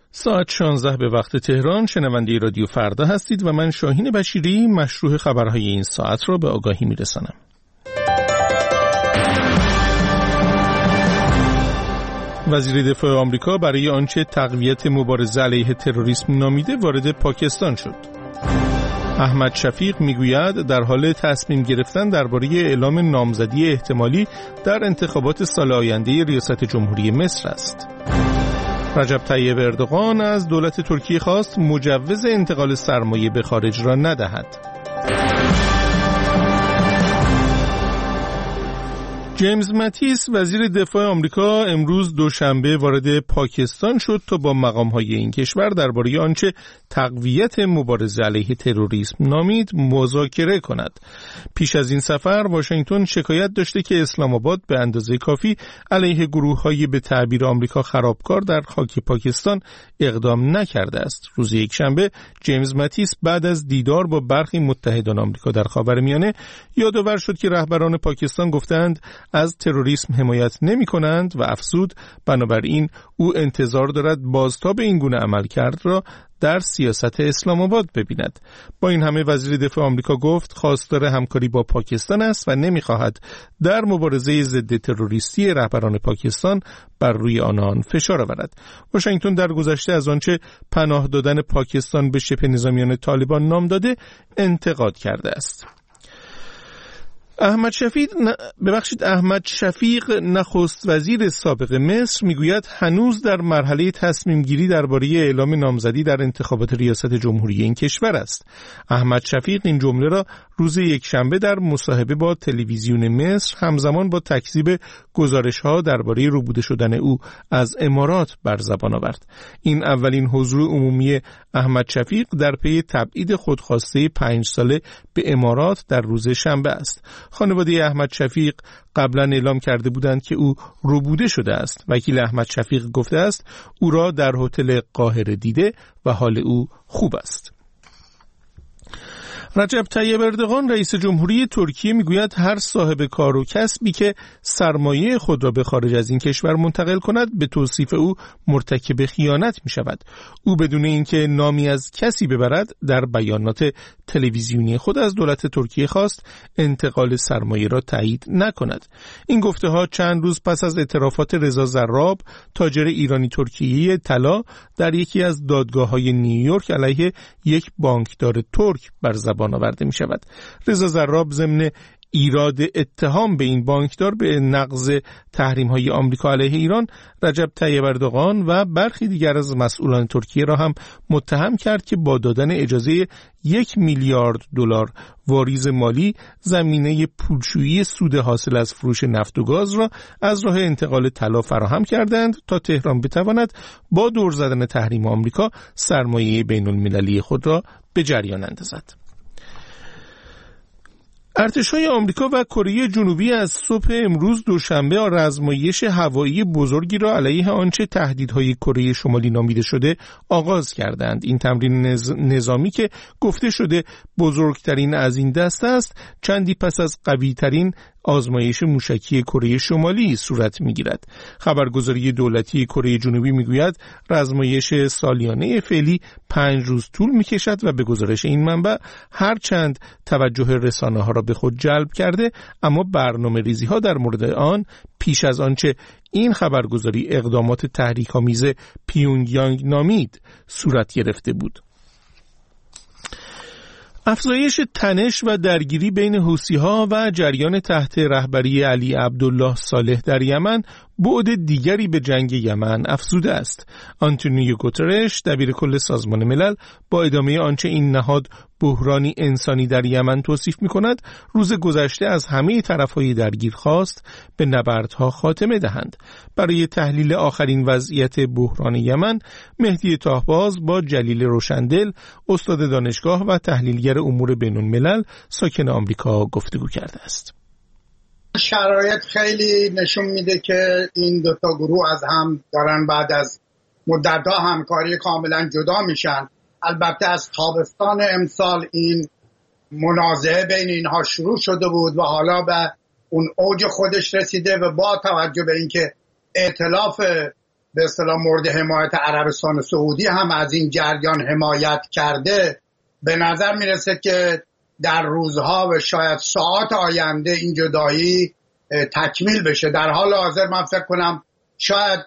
ساعت 16 به وقت تهران. شنونده رادیو فردا هستید و من شاهین بشیری مشروح خبرهای این ساعت را به آگاهی میرسانم. وزیر دفاع آمریکا برای آنچه تقویت مبارزه علیه تروریسم نامیده وارد پاکستان شد. احمد شفیق میگوید در حال تصمیم گرفتن درباره اعلام نامزدی احتمالی در انتخابات سال آینده ریاست جمهوری مصر است. رجب طیب اردوغان از دولت ترکیه خواست مجوز انتقال سرمایه به خارج را ندهد. جیمز ماتیس وزیر دفاع آمریکا امروز دوشنبه وارد پاکستان شد تا با مقام‌های این کشور درباره آنچه تقویت مبارزه علیه تروریسم نامید مذاکره کند. پیش از این سفر واشنگتن شکایت داشته که اسلام آباد به اندازه کافی علیه گروه‌های به تعبیر آمریکا خرابکار در خاک پاکستان اقدام نکرده است. روز یکشنبه جیمز ماتیس بعد از دیدار با برخی متحدان آمریکا در خاورمیانه یادآور شد که رهبران پاکستان گفتند از تروریسم حمایت نمی کنند و افزود بنابراین او انتظار دارد بازتاب این گونه عملکرد را در سیاست اسلام آباد ببیند. با این همه وزیر دفاع آمریکا گفت خواستار همکاری با پاکستان است و نمی‌خواهد در مبارزه ضد تروریستی رهبران پاکستان بر روی آنان فشار آورد. واشنگتن در گذشته از آنچه پناه دادن پاکستان به شبه طالبان نام داده انتقاد کرده است. احمد شفیق نخست وزیر سابق مصر میگوید هنوز در مرحله تصمیم گیری درباره اعلام نامزدی در انتخابات ریاست جمهوری این کشور است. احمد شفیق این جمله را روز یکشنبه در مصاحبه با تلویزیون مصر همزمان با تکذیب گزارش‌ها درباره ربوده شدن او از امارات بر زبان آورد. این اولین حضور عمومی احمد شفیق در پی تبعید خودخواسته 5 ساله به امارات در روز شنبه است. خانواده احمد شفیق قبلا اعلام کرده بودند که او ربوده شده است. وکیل احمد شفیق گفته است او را در هتل قاهره دیده و حال او خوب است. رجب طیب اردوغان رئیس جمهوری ترکیه میگوید هر صاحب کار و کسبی که سرمایه خود را به خارج از این کشور منتقل کند به توصیف او مرتکب خیانت می شود. او بدون اینکه نامی از کسی ببرد در بیانات تلویزیونی خود از دولت ترکیه خواست انتقال سرمایه را تایید نکند. این گفته ها چند روز پس از اعترافات رضا زراب تاجر ایرانی ترکیه طلا در یکی از دادگاه‌های نیویورک علیه یک بانکدار ترک بر زبان آورده می شود. رضا زراب ضمن ایراد اتهام به این بانکدار به نقض تحریم‌های آمریکا علیه ایران رجب طیب اردوغان و برخی دیگر از مسئولان ترکیه را هم متهم کرد که با دادن اجازه 1 میلیارد دلار واریز مالی زمینه پولشویی سود حاصل از فروش نفت و گاز را از راه انتقال طلا فراهم کردند تا تهران بتواند با دور زدن تحریم آمریکا سرمایه بین‌المللی خود را به جریان اندازد. ارتش‌های آمریکا و کره جنوبی از صبح امروز دوشنبه آزمایش هوایی بزرگی را علیه آنچه تهدیدهای کره شمالی نامیده شده آغاز کردند. این تمرین نظامی که گفته شده بزرگترین از این دسته است، چندی پس از قوی‌ترین آزمایش موشکی کره شمالی صورت می‌گیرد. خبرگزاری دولتی کره جنوبی می‌گوید آزمایش سالیانه فعلی 5 روز طول می‌کشد و به گزارش این منبع هرچند توجه رسانه‌ها را به خود جلب کرده، اما برنامه‌ریزی‌ها در مورد آن پیش از آنچه این خبرگزاری اقدامات تحریک‌آمیز پیونگیانگ نامید صورت گرفته بود. افزایش تنش و درگیری بین حوثی‌ها و جریان تحت رهبری علی عبدالله صالح در یمن بعد دیگری به جنگ یمن افزوده است. آنتونیو گوترش دبیرکل سازمان ملل با ادامه آنچه این نهاد بحرانی انسانی در یمن توصیف می‌کند، روز گذشته از همه طرف‌های درگیر خواست به نبردها خاتمه دهند. برای تحلیل آخرین وضعیت بحران یمن، مهدی طاهباز با جلیل روشندل، استاد دانشگاه و تحلیلگر امور بین‌الملل ساکن آمریکا گفتگو کرده است. شرایط خیلی نشون میده که این دوتا گروه از هم دارن بعد از مدت‌ها همکاری کاملا جدا میشن. البته از تابستان امسال این منازعه بین اینها شروع شده بود و حالا به اون اوج خودش رسیده و با توجه به اینکه ائتلاف به اصطلاح مورد حمایت عربستان سعودی هم از این جریان حمایت کرده، به نظر میرسه که در روزها و شاید ساعات آینده این جدایی تکمیل بشه. در حال حاضر من فکر کنم شاید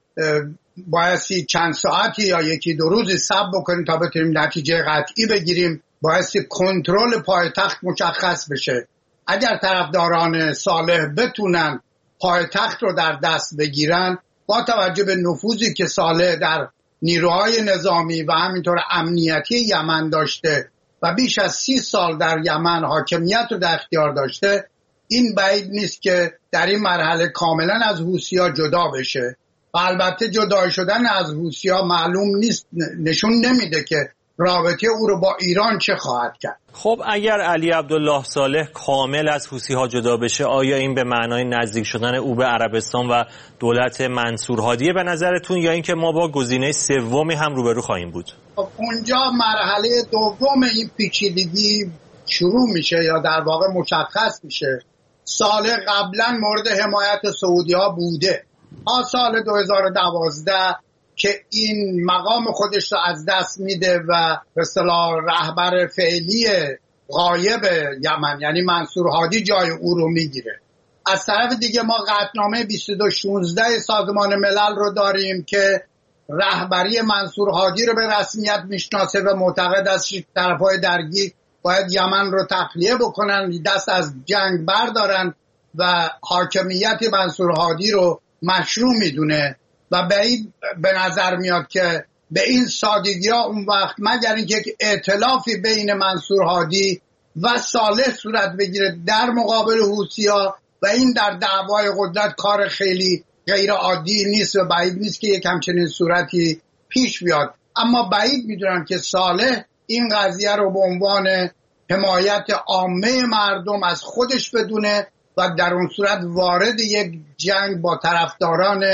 بایستی چند ساعتی یا یکی دو روزی صبر بکنیم تا بتونیم نتیجه قطعی بگیریم، بایستی کنترل پایتخت مشخص بشه. اگر طرفداران صالح بتونن پایتخت رو در دست بگیرن، با توجه به نفوذی که صالح در نیروهای نظامی و همینطور امنیتی یمن داشته و بیش از 30 سال در یمن حاکمیت رو در اختیار داشته، این بعید نیست که در این مرحله کاملا از حوثی‌ها جدا بشه. و البته جدا شدن از حوثی‌ها معلوم نیست، نشون نمیده که رابطه او رو با ایران چه خواهد کرد. خب اگر علی عبدالله صالح کامل از حوثی‌ها جدا بشه، آیا این به معنای نزدیک شدن او به عربستان و دولت منصور هادیه به نظرتون، یا اینکه ما با گزینه سومی هم روبرو خواهیم بود؟ خب اونجا مرحله دوم این پیچیدگی شروع میشه یا در واقع مشخص میشه. صالح قبلا مورد حمایت سعودی‌ها بوده. سال 2012 که این مقام خودش رو از دست میده و به اصطلاح رهبر فعلی غایب یمن یعنی منصور هادی جای او رو میگیره. از طرف دیگه ما قطعنامه 2216 سازمان ملل رو داریم که رهبری منصور هادی رو به رسمیت میشناسه و معتقد است که طرفای درگیر باید یمن رو تخلیه بکنن، دست از جنگ بردارن و حاکمیت منصور هادی رو مشروع میدونه. و بعید به نظر میاد که به این سادگی ها اون وقت مگر اینکه یک ائتلافی بین منصور هادی و صالح صورت بگیره در مقابل حوثی‌ها و این در دعوای قدرت کار خیلی غیر عادی نیست و بعید نیست که یک همچنین صورتی پیش بیاد. اما بعید میدونم که صالح این قضیه رو به عنوان حمایت عامه مردم از خودش بدونه و در اون صورت وارد یک جنگ با طرفداران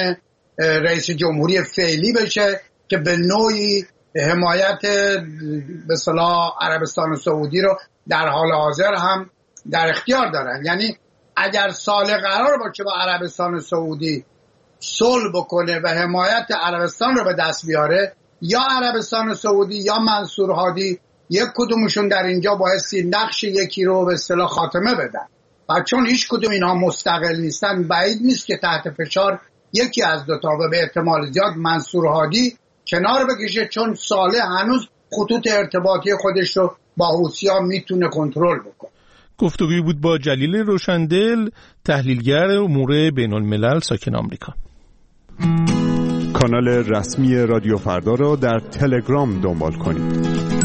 رئیس جمهوری فعلی بشه که به نوعی حمایت به اصطلاح عربستان سعودی رو در حال حاضر هم در اختیار دارن. یعنی اگر صالح قرار باشه با عربستان سعودی صلح بکنه و حمایت عربستان رو به دست بیاره، یا عربستان سعودی یا منصور هادی یک کدومشون در اینجا بایستی نقش یکی رو به اصطلاح خاتمه بدن و چون هیچ کدوم اینها مستقل نیستن بعید نیست که تحت فشار یکی از دوتا و به احتمال زیاد منصور هادی کنار بکشه، چون صالح هنوز خطوط ارتباطی خودش رو با حوثی‌ها میتونه کنترل بکنه. گفتگویی بود با جلیل روشندل، تحلیلگر امور بین الملل ساکن آمریکا. کانال رسمی رادیو فردا را در تلگرام دنبال کنید.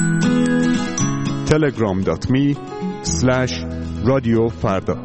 telegram.me/رادیوفردا.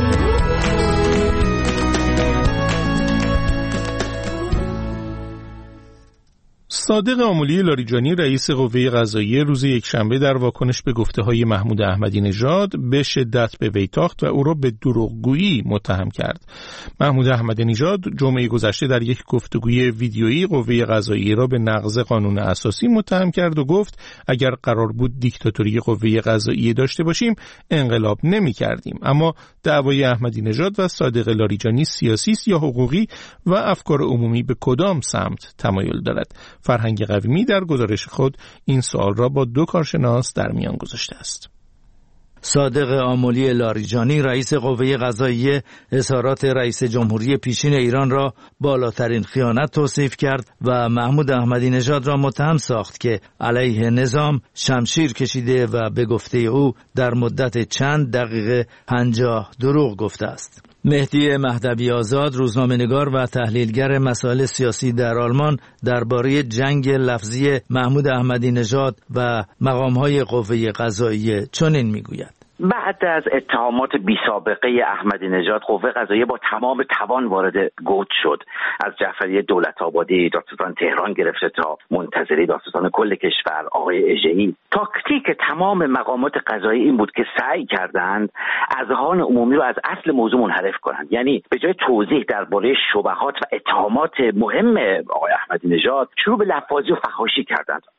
صادق آملی لاریجانی رئیس قوه قضاییه روز یکشنبه در واکنش به گفته‌های محمود احمدی نژاد به شدت به وی تاخت و او را به دروغگویی متهم کرد. محمود احمدی نژاد جمعه گذشته در یک گفتگوی ویدیویی قوه قضاییه را به نقض قانون اساسی متهم کرد و گفت اگر قرار بود دیکتاتوری قوه قضاییه داشته باشیم انقلاب نمی‌کردیم. اما دعوای احمدی نژاد و صادق لاریجانی سیاسی است یا حقوقی و افکار عمومی به کدام سمت تمایل دارد؟ فرهنگ قویمی در گزارش خود این سوال را با دو کارشناس در میان گذاشته است. صادق آملی لاریجانی رئیس قوه قضاییه اظهارات رئیس جمهوری پیشین ایران را بالاترین خیانت توصیف کرد و محمود احمدی نژاد را متهم ساخت که علیه نظام شمشیر کشیده و به گفته او در مدت چند دقیقه 50 دروغ گفته است. مهدی مهدوی آزاد، روزنامه‌نگار و تحلیلگر مسائل سیاسی در آلمان، درباره جنگ لفظی محمود احمدی نژاد و مقام‌های قوه قضاییه چنین می‌گوید: بعد از اتهامات بی سابقه احمدی نژاد، قوه قضاییه با تمام توان وارد گوت شد. از جعفری دولت‌آبادی، دادستان تهران گرفته تا منتظری دادستان کل کشور آقای اژه‌ای، تاکتیک تمام مقامات قضایی این بود که سعی کردند اذهان عمومی رو از اصل موضوع منحرف کنند. یعنی به جای توضیح درباره شبهات و اتهامات مهم آقای احمدی نژاد، شروع به لفاظی و فحاشی کردند.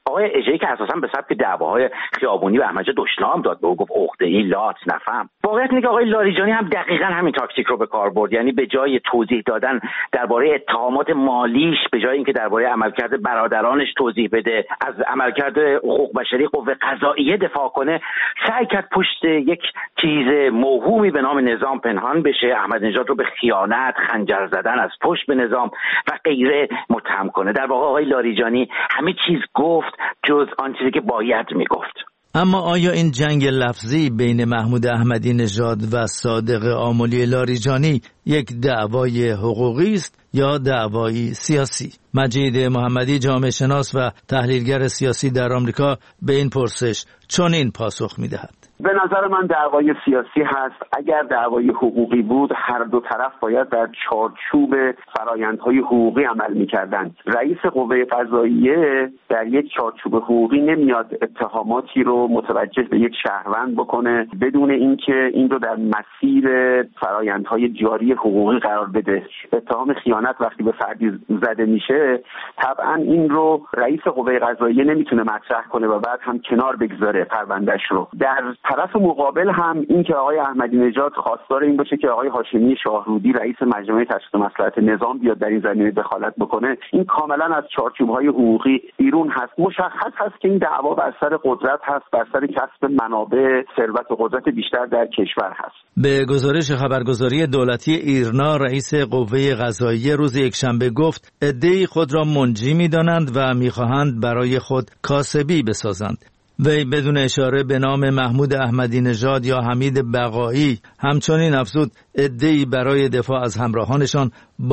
آقای اژه‌ای که اساسا به سبک دعواهای خیابونی و احمد نژاد دشنام داد، به او گفت عقده‌ای، لات، نفهم. واقعیت اینه که آقای لاریجانی هم دقیقاً همین تاکتیک رو به کار برد. یعنی به جای توضیح دادن درباره اتهامات مالیش، به جای اینکه درباره عملکرد برادرانش توضیح بده، از عملکرد حقوق بشری قوه قضاییه دفاع کنه، سعی کرد پشت یک چیز موهومی به نام نظام پنهان بشه، احمد نژاد رو به خیانت، خنجر زدن از پشت به نظام و غیره متهم کنه. در واقع آقای لاریجانی همه چیز گفت جز آن چیزی که باید میگفت. اما آیا این جنگ لفظی بین محمود احمدی نژاد و صادق آملی لاریجانی یک دعوای حقوقی است یا دعوایی سیاسی؟ مجید محمدی، جامعه شناس و تحلیلگر سیاسی در آمریکا، به این پرسش چنین پاسخ می‌دهد. به نظر من دعوای سیاسی هست. اگر دعوای حقوقی بود هر دو طرف باید در چارچوب فرآیندهای حقوقی عمل می‌کردند. رئیس قوه قضاییه در یک چارچوب حقوقی نمیاد اتهاماتی رو متوجه به یک شهروند بکنه بدون اینکه این رو در مسیر فرآیندهای جاری حقوقی قرار بده. اتهام خیانت وقتی به فردی زده میشه طبعا این رو رئیس قوه قضاییه نمیتونه مطرح کنه و بعد هم کنار بگذاره پروندهش رو. در طرف مقابل هم این که آقای احمدی نژاد خواستار این باشه که آقای هاشمی شاهرودی رئیس مجمع تشخیص مصلحت نظام بیاد در این زمینه دخالت بکنه، این کاملا از چارچوب‌های حقوقی بیرون هست. مشخص هست که این دعوا بر سر قدرت هست، بر سر کسب منابع، ثروت و قدرت بیشتر در کشور هست. به گزارش خبرگزاری دولتی ایرنا، رئیس قوه قضاییه روز یکشنبه گفت عده‌ای خود را منجی می‌دانند و می‌خواهند برای خود کاسبی بسازند. وی بدون اشاره به نام محمود احمدی نژاد یا حمید بقایی همچنین افزود عده‌ای برای دفاع از همراهانشان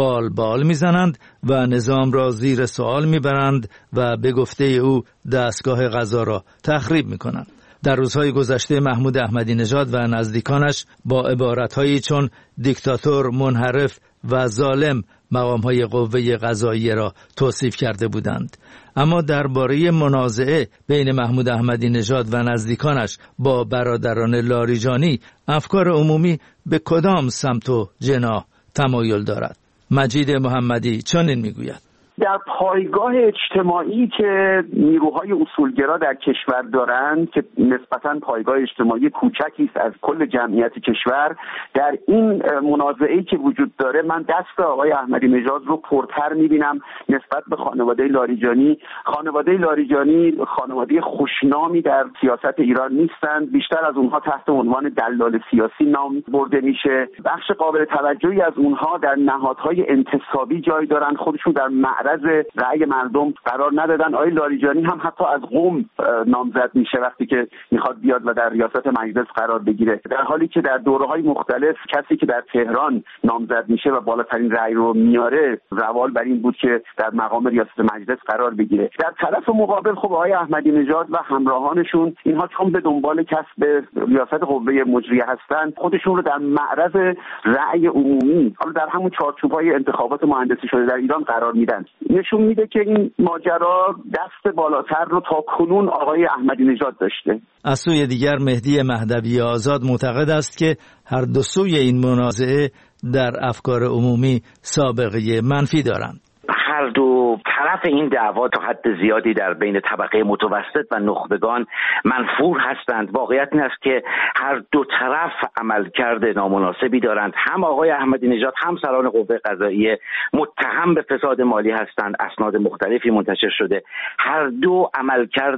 بال میزنند و نظام را زیر سوال میبرند و به گفته او دستگاه قضا را تخریب میکنند. در روزهای گذشته محمود احمدی نژاد و نزدیکانش با عبارتهایی چون دیکتاتور، منحرف و ظالم مقامهای قوه قضاییه را توصیف کرده بودند. اما درباره منازعه بین محمود احمدی نژاد و نزدیکانش با برادران لاریجانی افکار عمومی به کدام سمت و جناح تمایل دارد؟ مجید محمدی چنین میگوید: در پایگاه اجتماعی که نیروهای اصولگرا در کشور دارند که نسبتاً پایگاه اجتماعی کوچکی است از کل جمعیت کشور، در این منازعه‌ای که وجود داره من دست آقای احمدی نژاد رو پرتر می‌بینم نسبت به خانواده لاریجانی. خانواده لاریجانی خانواده خوشنامی در سیاست ایران نیستند، بیشتر از اونها تحت عنوان دلال سیاسی نام برده میشه. بخش قابل توجهی از اونها در نهادهای انتصابی جای دارند، خودشون در معرض رأی مردم قرار ندادن. آقای لاریجانی هم حتی از قم نامزد میشه وقتی که میخواد بیاد و در ریاست مجلس قرار بگیره، در حالی که در دوره‌های مختلف کسی که در تهران نامزد میشه و بالاترین رأی رو میاره روال بر این بود که در مقام ریاست مجلس قرار بگیره. در طرف مقابل خب آقای احمدی نژاد و همراهانشون، اینها چون به دنبال کسب ریاست قوه مجریه هستند، خودشون رو در معرض رأی عمومی، حالا در همون چارچوب‌های انتخابات مهندسی شده در ایران قرار میدن. نشون میده که این ماجرا دست بالاتر رو تا کنون آقای احمدی نژاد داشته. از سوی دیگر مهدی مهدوی آزاد معتقد است که هر دو سوی این منازعه در افکار عمومی سابقه منفی دارند. هر دو طرف این دعوا تا حد زیادی در بین طبقه متوسط و نخبگان منفور هستند. واقعیت این است که هر دو طرف عملکرد نامناسبی دارند. هم آقای احمدی نژاد هم سران قوه قضاییه متهم به فساد مالی هستند، اسناد مختلفی منتشر شده. هر دو عملکرد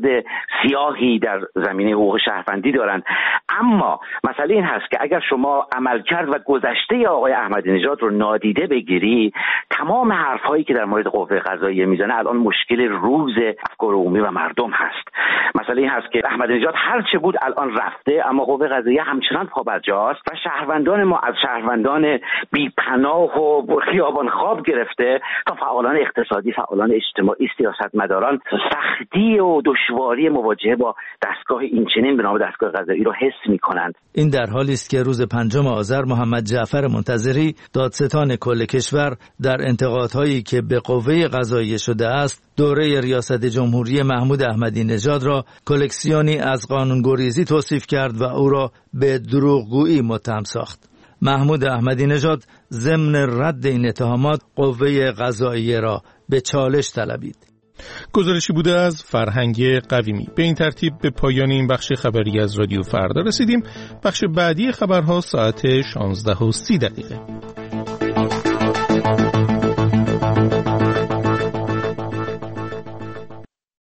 سیاهی در زمینه حقوق شهروندی دارند. اما مسئله این هست که اگر شما عملکرد و گذشته آقای احمدی نژاد رو نادیده بگیری، تمام حرف‌هایی که در مورد قوه قضاییه میزنه الان مشکل روز افکار عمومی و مردم هست. مسئله این هست که احمدی نژاد هر چه بود الان رفته، اما قوه قضاییه همچنان پابرجاست و شهروندان ما از شهروندان بی‌پناه و خیابان خواب گرفته تا فعالان اقتصادی، فعالان اجتماعی، سیاستمداران سختی و دشواری مواجهه با دستگاه اینچنین به نام دستگاه قضایی رو حس می‌کنند. این در حالی است که روز 5 آذر محمد جعفر منتظری، دادستان کل کشور، در انتقادهایی که به قوه قضاییه شده است دوره ریاست جمهوری محمود احمدی نژاد را کلکسیونی از قانونگریزی توصیف کرد و او را به دروغگویی متهم ساخت. محمود احمدی نژاد ضمن رد این اتهامات قوه قضاییه را به چالش طلبید. گزارشی بوده از فرهنگ قویمی. به این ترتیب به پایان این بخش خبری از رادیو فردا رسیدیم. بخش بعدی خبرها ساعت 16:30.